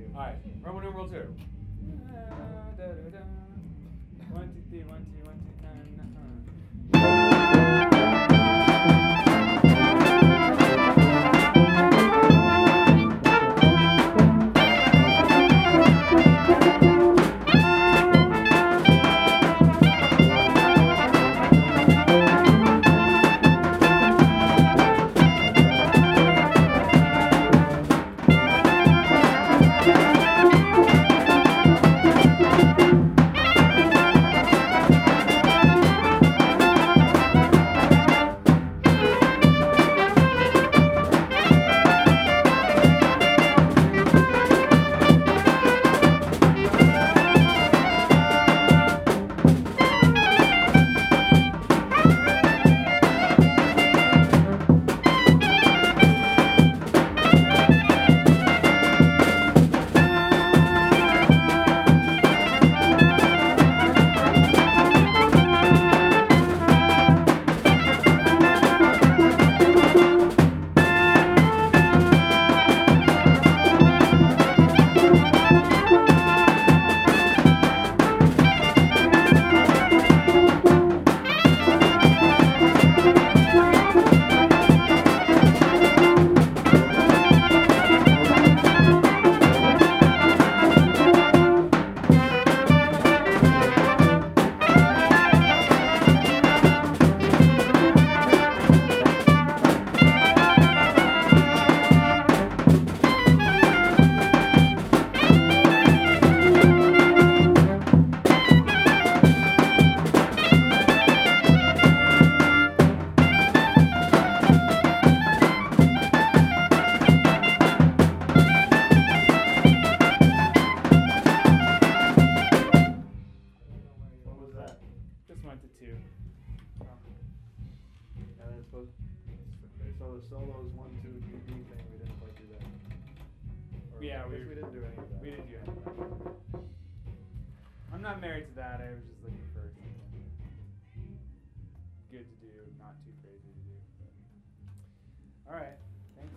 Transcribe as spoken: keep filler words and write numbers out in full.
Alright, Roman numeral two. Uh, da, da, da. One, two, three, one, two, one, two, nine, Yeah, we, we didn't do any of that. We didn't do any of that. I'm not married to that. I was just like,